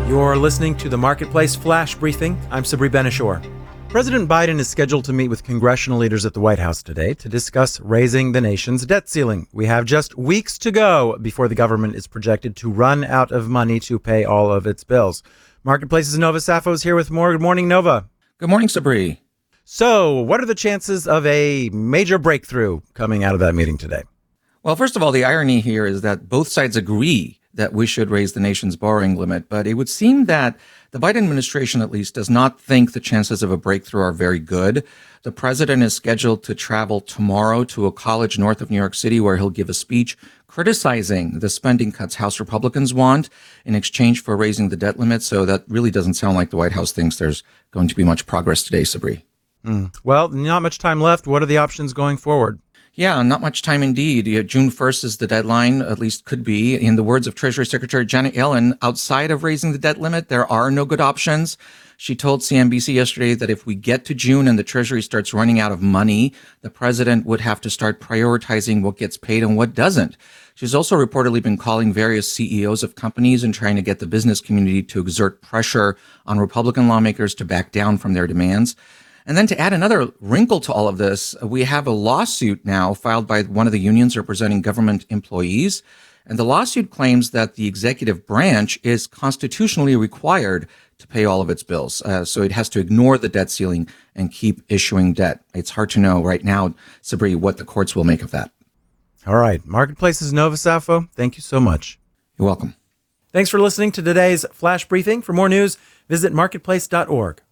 You're listening to the Marketplace Flash Briefing. I'm Sabri Ben-Achour. President Biden is scheduled to meet with congressional leaders at the White House today to discuss raising the nation's debt ceiling. We have just weeks to go before the government is projected to run out of money to pay all of its bills. Marketplace's Nova Safo is here with more. Good morning, Nova. Good morning, Sabri. So, what are the chances of a major breakthrough coming out of that meeting today? Well, first of all, the irony here is that both sides agree that we should raise the nation's borrowing limit, but it would seem that the Biden administration, at least, does not think the chances of a breakthrough are very good. The president is scheduled to travel tomorrow to a college north of New York City where he'll give a speech criticizing the spending cuts House Republicans want in exchange for raising the debt limit. So that really doesn't sound like the White House thinks there's going to be much progress today, Sabri. Well, not much time left. What are the options going forward? Yeah, not much time indeed. June 1st is the deadline, at least could be. In the words of Treasury Secretary Janet Yellen, outside of raising the debt limit, there are no good options. She told CNBC yesterday that if we get to June and the Treasury starts running out of money, the president would have to start prioritizing what gets paid and what doesn't. She's also reportedly been calling various CEOs of companies and trying to get the business community to exert pressure on Republican lawmakers to back down from their demands. And then to add another wrinkle to all of this, we have a lawsuit now filed by one of the unions representing government employees. And the lawsuit claims that the executive branch is constitutionally required to pay all of its bills. So it has to ignore the debt ceiling and keep issuing debt. It's hard to know right now, Sabri, what the courts will make of that. All right. Marketplace's Nova Safo, thank you so much. You're welcome. Thanks for listening to today's Flash Briefing. For more news, visit marketplace.org.